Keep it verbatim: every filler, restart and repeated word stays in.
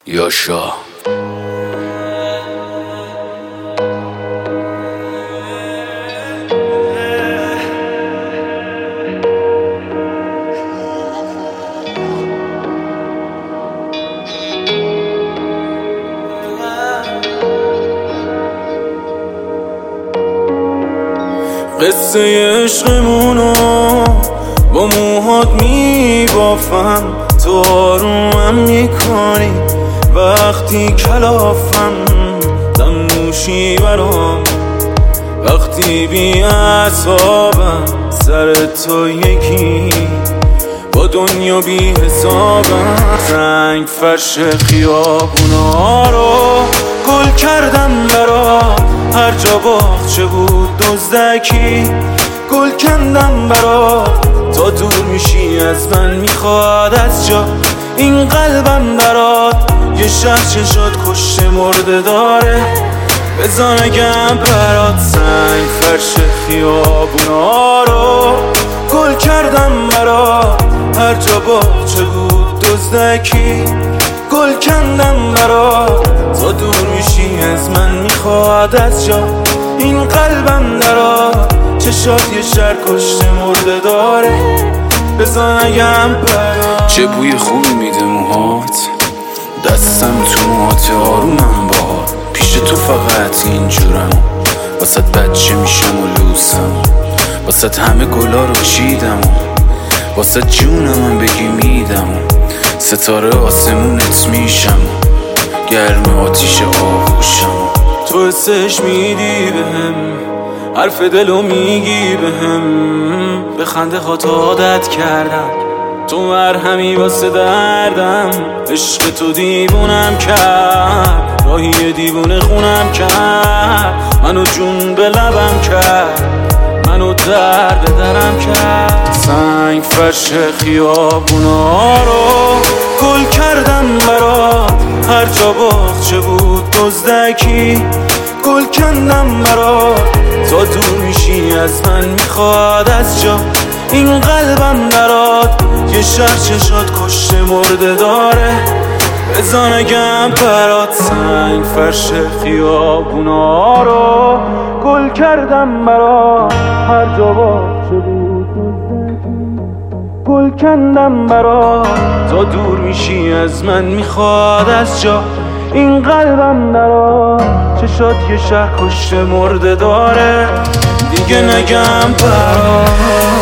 یاشا قصه عشقمونو با موهات میبافم، تو آرومم میکنی وقتی کلافم، دم نوشی برام وقتی بی اعصابم، سر تو یکی با دنیا بی حسابم. رنگ فرش خیابونا رو گل کردم برات، هر جا باغچه بود دزدکی گل کندم برات. تا دور میشی از من میخواد از جا این قلبم برات. یه شهر چشات کشته مرده داره بزا نگم برات. سنگ فرش خیابونا رو گل کردم برات، هر جا باغچه بود دزدکی گل کندم برات. تا دور میشی از من میخواد از جا این قلبم درات. چشات یه شهر کشته مرده داره بزا نگم برات. چه بوی خوبی میده موهات، دستم تو موهات، آرومم باهات. پیش تو فقط اینجورم، واسه بچه میشم و لوسم، واسه همه گلا رو چیدم، واسه جونم هم بگی میدم، ستاره آسمونت میشم، گرم آتیش آغوشم. تو حسش میدی بهم، حرف دلو میگی بهم، به خنده هات عادت کردم، تو مرهمی واسه دردم. عشق تو دیوونم کرد، راهی دیوونه خونم کرد، منو جون به لبم کرد، منو درد درم کرد. سنگ فرش خیابونا رو گل کردم برات، هر جا باغچه بود دزدکی گل کندم برات. تا دور میشی از من میخواد از جا این قلبم برات. یه شهر چشات کشته مرده داره بزا نگم برات. سنگ فرش خیابونا رو گل کردم برات، هر جا باغچه بود گل کندم برات. تا دور میشی از من میخواد از جا این قلبم درات. چشات یه شهر کشته مرده داره دیگه نگم برات.